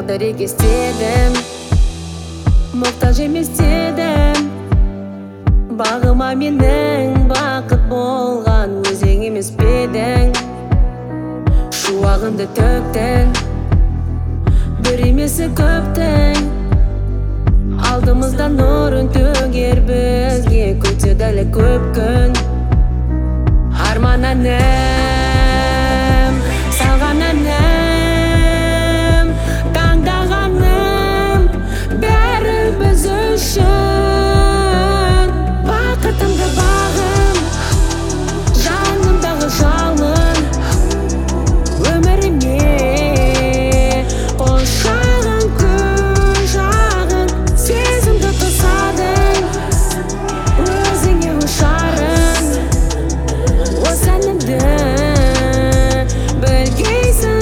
қадірек естедім, мұқтаж емес дедім. Бағыма менің бақыт болған өзің емес бедің. Шуағыңды төктің, бір емесі көптің. Алдымызда нұрын төгер бізге күтсе дәлі көп күн. Арман әнім, салған әнім, таңдағаным бәрі біз үшін. Бақытымды бағым, жанымдағы жалын, өміріме қошағын күн жағын. Сезімді тосадың, өзіңе ұшарын, осы әнімді білгейсің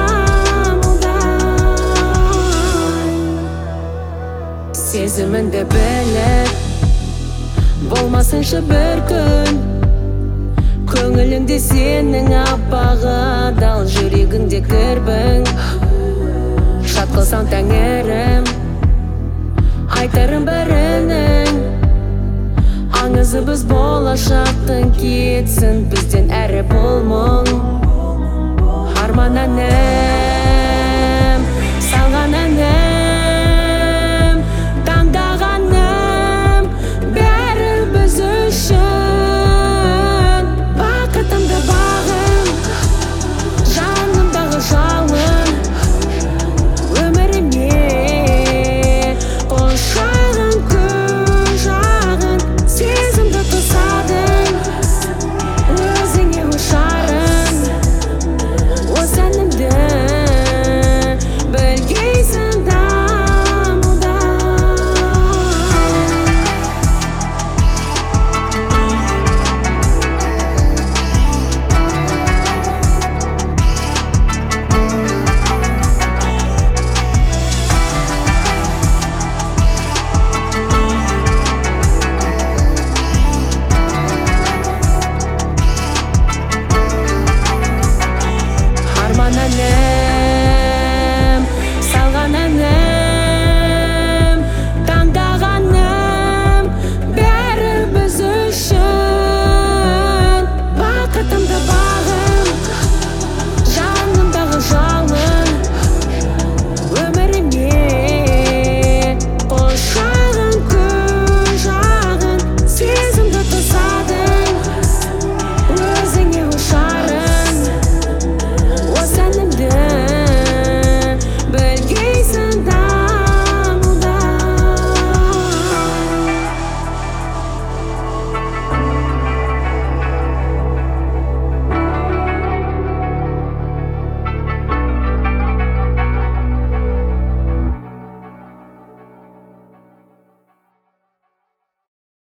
дамылдай. Сезіміңді біліп болмасыншы бір күн, көңіліңде сенің аппағы дал, жүрегіңде кірбің. Шат қылсаң тәңірім, айтарым бірінің, аңызы біз болашақтың кетсін бізден әрі бұл мұң. Арман әнім.